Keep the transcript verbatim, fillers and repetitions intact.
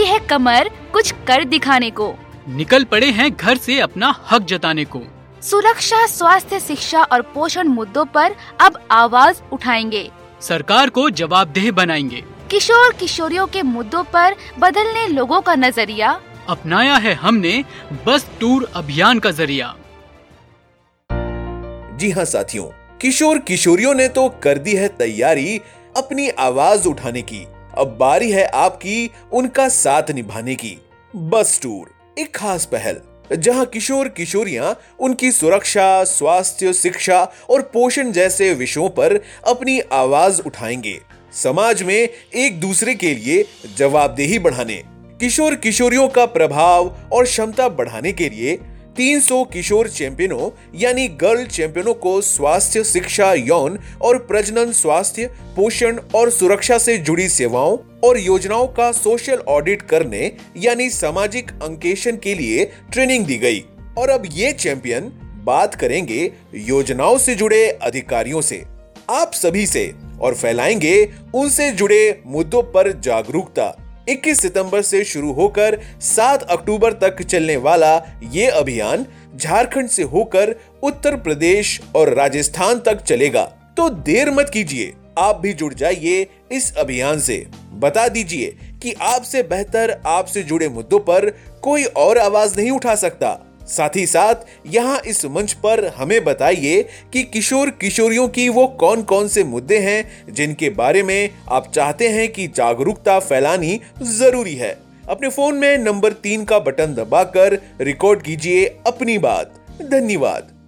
कसी है कमर कुछ कर दिखाने को, निकल पड़े हैं घर से अपना हक जताने को। सुरक्षा, स्वास्थ्य, शिक्षा और पोषण मुद्दों पर अब आवाज उठाएंगे, सरकार को जवाबदेह बनाएंगे। किशोर किशोरियों के मुद्दों पर बदलने लोगों का नजरिया, अपनाया है हमने बस टूर अभियान का जरिया। जी हाँ साथियों, किशोर किशोरियों ने तो कर दी है तैयारी अपनी आवाज उठाने की। अब बारी है आपकी उनका साथ निभाने की। बस टूर, एक खास पहल जहां किशोर किशोरियां उनकी सुरक्षा, स्वास्थ्य, शिक्षा और पोषण जैसे विषयों पर अपनी आवाज उठाएंगे। समाज में एक दूसरे के लिए जवाबदेही बढ़ाने, किशोर किशोरियों का प्रभाव और क्षमता बढ़ाने के लिए तीन सौ किशोर चैंपियनों यानी गर्ल चैंपियनों को स्वास्थ्य, शिक्षा, यौन और प्रजनन, स्वास्थ्य, पोषण और सुरक्षा से जुड़ी सेवाओं और योजनाओं का सोशल ऑडिट करने यानी सामाजिक अंकेक्षण के लिए ट्रेनिंग दी गई। और अब ये चैंपियन बात करेंगे योजनाओं से जुड़े अधिकारियों से, आप सभी से, और फैलाएंगे उनसे जुड़े मुद्दों पर जागरूकता। इक्कीस सितंबर से शुरू होकर सात अक्टूबर तक चलने वाला ये अभियान झारखंड से होकर उत्तर प्रदेश और राजस्थान तक चलेगा। तो देर मत कीजिए, आप भी जुड़ जाइए इस अभियान से। बता दीजिए कि आपसे बेहतर आपसे जुड़े मुद्दों पर कोई और आवाज नहीं उठा सकता। साथ ही साथ यहाँ इस मंच पर हमें बताइए कि किशोर किशोरियों की वो कौन कौन से मुद्दे हैं जिनके बारे में आप चाहते हैं कि जागरूकता फैलानी जरूरी है। अपने फोन में नंबर तीन का बटन दबाकर रिकॉर्ड कीजिए अपनी बात। धन्यवाद।